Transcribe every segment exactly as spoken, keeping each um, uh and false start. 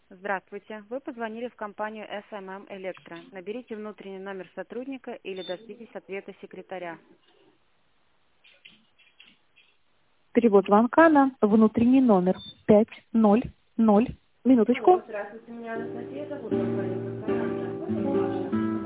Здравствуйте. Вы позвонили в компанию эс эм эм Электро. Наберите внутренний номер сотрудника или дождитесь ответа секретаря. Перевод звонка на внутренний номер пять ноль ноль. Минуточку. Здравствуйте, меня Анастасия зовут. компания.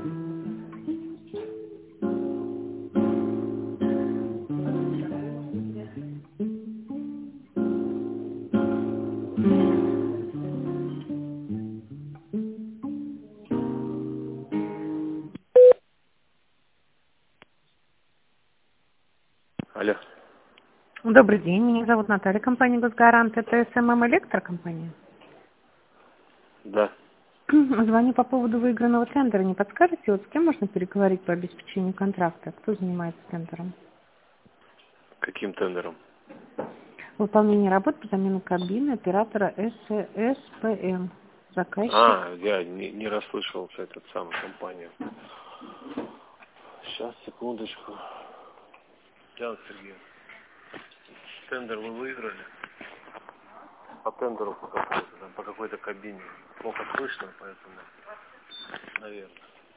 Алло. Добрый день, меня зовут Наталья, компания «Госгарант». Это эс эм эм Электрокомпания. Да. Звоню по поводу выигранного тендера. Не подскажете, вот с кем можно переговорить по обеспечению контракта? Кто занимается тендером? Каким тендером? Выполнение работ по замене кабины оператора эс эс пэ эм. Заказчик. А, я не, не расслышал этот самый компанию. Сейчас, секундочку. Диана Сергеевна, тендер вы выиграли? По тендеру по какой-то, да, по какой-то кабине. Плохо слышно, поэтому, наверное.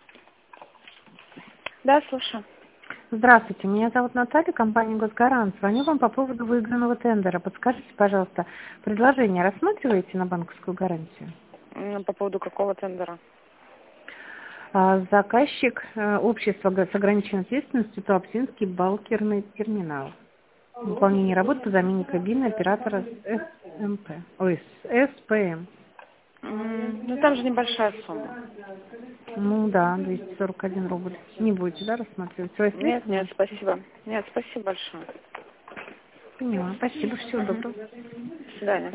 Да, слушаю. Здравствуйте, меня зовут Наталья, компания «Госгарант». Звоню вам по поводу выигранного тендера. Подскажите, пожалуйста, предложение рассматриваете на банковскую гарантию? М, По поводу какого тендера? А, Заказчик э, общество г- с ограниченной ответственностью Туапсинский балкерный терминал. Выполнение работ по замене кабины оператора эс эм пэ. Ой, с эс пэ эм. М, Ну, там же небольшая сумма. Ну да, двести сорок один рубль. Не будете, да, рассматривать? Свои Нет, средства нет, можете? спасибо. Нет, спасибо большое. Поняла. Спасибо, всего Мгм. доброго. До свидания.